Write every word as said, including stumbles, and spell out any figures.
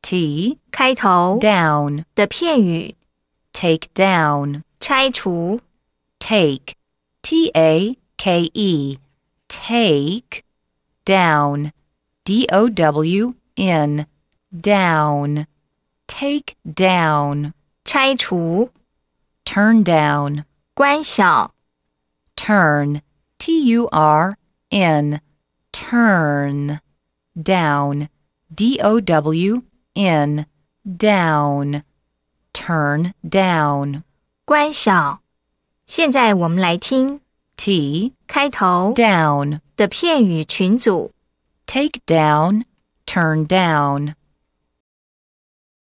T 开头 down 的片语 take down 拆除 take T A K E take down D O W N down take down 拆除 turn down 关小 turn T U R N turn down D O W N down turn down 关小。现在我们来听 T 开头 down 的片语群组 take down turn down